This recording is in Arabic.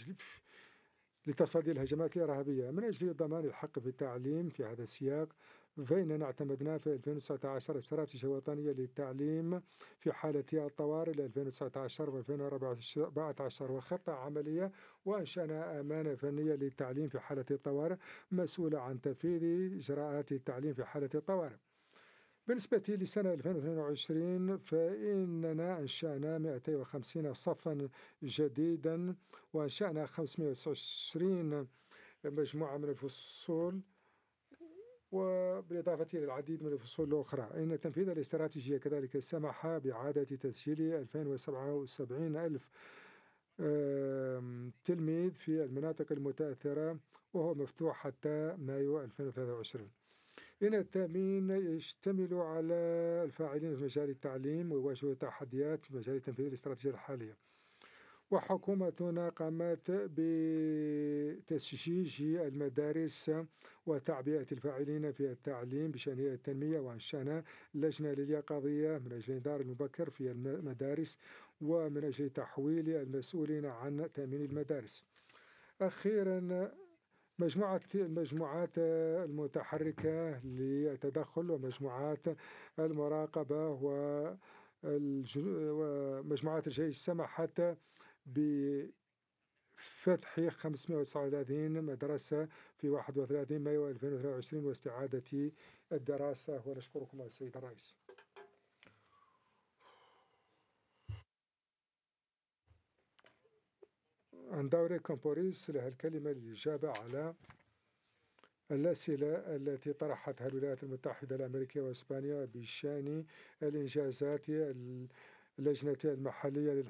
لتصدي الهجمات الإرهابية. من أجل ضمان الحق في التعليم في هذا السياق، فإننا اعتمدنا في 2019 استراتيجية وطنية للتعليم في حالة الطوارئ ل 2019 و 2014 وخطة عملية، وأنشأنا أمانة فنية للتعليم في حالة الطوارئ مسؤولة عن تنفيذ إجراءات التعليم في حالة الطوارئ. بالنسبة لسنة 2022 فإننا أنشأنا 250 صفا جديدا، وأنشأنا 529 مجموعة من الفصول، وبالإضافة إلى العديد من الفصول الأخرى. إن تنفيذ الاستراتيجية كذلك سمح بإعادة تسجيل 2077 ألف تلميذ في المناطق المتأثرة، وهو مفتوح حتى مايو 2023. إن التأمين يشتمل على الفاعلين في مجال التعليم ويواجهوا تحديات في مجال تنفيذ الاستراتيجية الحالية. وحكومتنا قامت بتسجيج المدارس وتعبئة الفاعلين في التعليم بشأن التنمية، وأنشأنا لجنة لليقظية من أجل الإنذار المبكر في المدارس ومن أجل تحويل المسؤولين عن تأمين المدارس. أخيرا، المجموعات المتحركة للتدخل ومجموعات المراقبة ومجموعات الجيش سمحت بفتح 539 مدرسة في 31 مايو 2023 واستعادة الدراسة. ونشكركم السيد الرئيس. أندوري كامبوريس لها الكلمة للإجابة على الأسئلة التي طرحتها الولايات المتحدة الأمريكية وإسبانيا بشأن الإنجازات اللجنة المحلية